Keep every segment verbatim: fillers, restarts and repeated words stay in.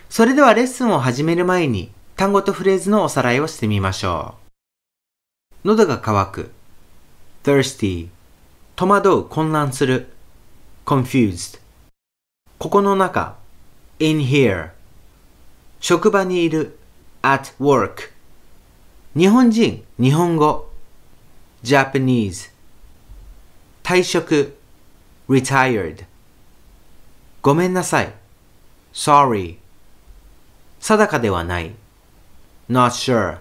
それではレッスンを始める前に単語とフレーズのおさらいをしてみましょう。喉が渇く thirsty 戸惑う混乱する confused ここの中 in here 職場にいる at work 日本人日本語 Japanese 退職 retired ごめんなさい sorry 定かではない not sure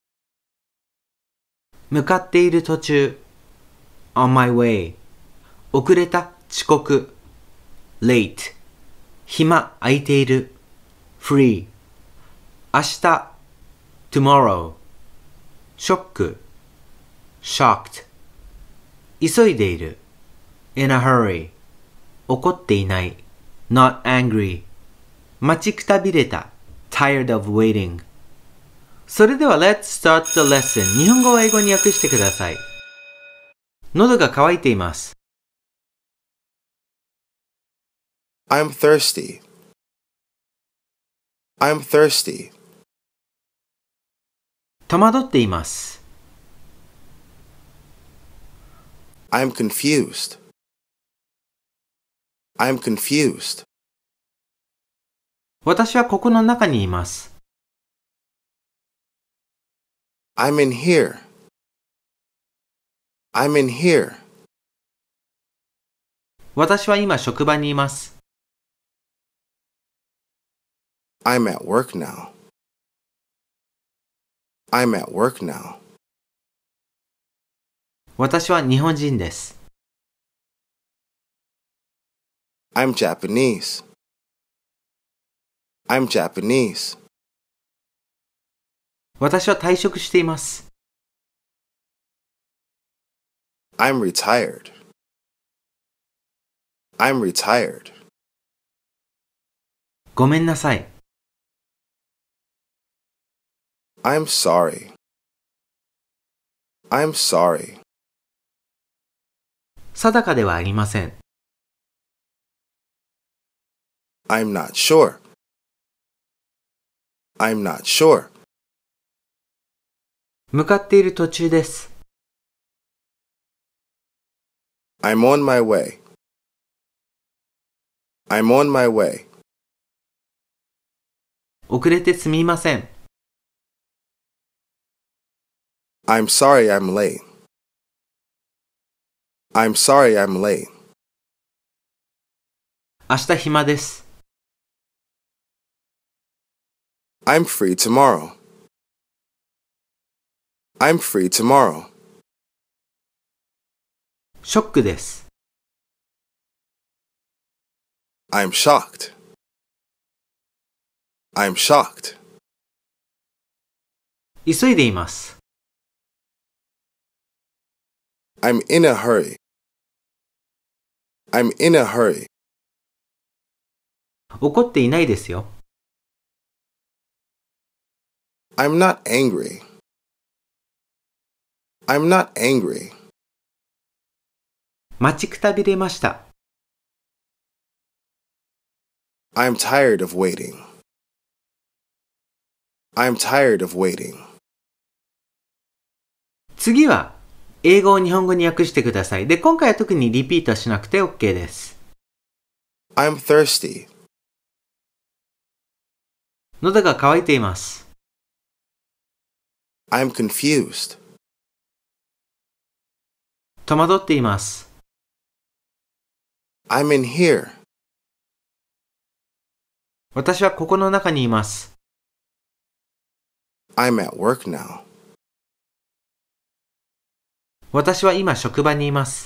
向かっている途中 on my way 遅れた遅刻 late 暇空いている free 明日 tomorrow ショック shocked 急いでいる in a hurry 怒っていない not angry 待ちくたびれた tired of waiting それでは Let's start the lesson 日本語を英語に訳してください。喉が渇いています。 I'm thirsty. I'm thirsty. 戸惑っています。 I'm confused. I'm confused. 私はここの中にいます。 I'm in here. I'm in here. 私は今職場にいます。 I'm at work now. I'm at work now. 私は日本人です。 I'm Japanese. I'm Japanese. 私は退職しています。 I'm retired. I'm retired. ごめんなさい。 I'm sorry. I'm sorry. 定かではありません。 I'm not sure. I'm not sure. 向かっている途中です。 I'm on my way. I'm on my way. 遅れてすみません。 I'm sorry I'm late. I'm sorry I'm late. 明日暇です。 I'm free tomorrow. I'm free tomorrow. ショックです。 I'm shocked. I'm shocked. 急いでいます。 I'm in a hurry. I'm in a hurry. 怒っていないですよ。 I'm not angry. I'm not angry. 待ちくたびれました。 I'm tired of waiting. I'm tired of waiting. 次は英語を日本語に訳してください。で、今回は特にリピートしなくて OK です。 I'm thirsty. 喉が渇いています。 I'm confused. 戸惑っています。 I'm in here. 私はここの中にいます。 I'm at work now. 私は今職場にいます。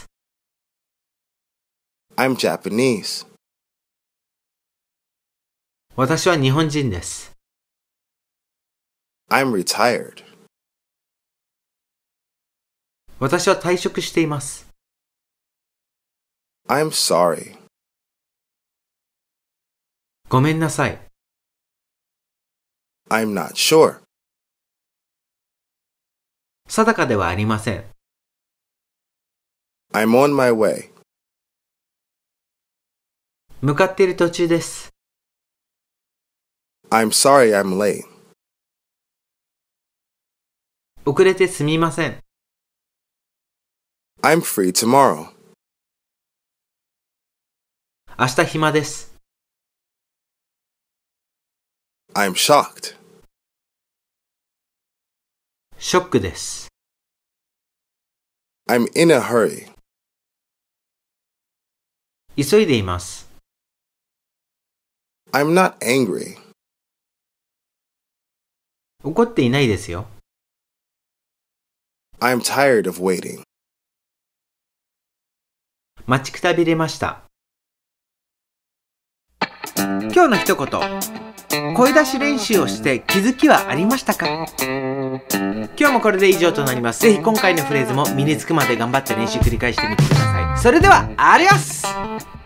I'm Japanese. 私は日本人です。 I'm retired. 私は退職しています。 I'm sorry. ごめんなさい。 I'm not sure. 定かではありません。 I'm on my way. 向かっている途中です。 I'm sorry I'm late. 遅れてすみません。 I'm free tomorrow. 明日暇です。 I'm shocked. ショックです。 I'm in a hurry. 急いでいます。 I'm not angry. 怒っていないですよ。 I'm tired of waiting. 待ちくたびれました。今日の一言。声出し練習をして気づきはありましたか？今日もこれで以上となります。ぜひ今回のフレーズも身につくまで頑張って練習繰り返してみてください。それでは、アディオス！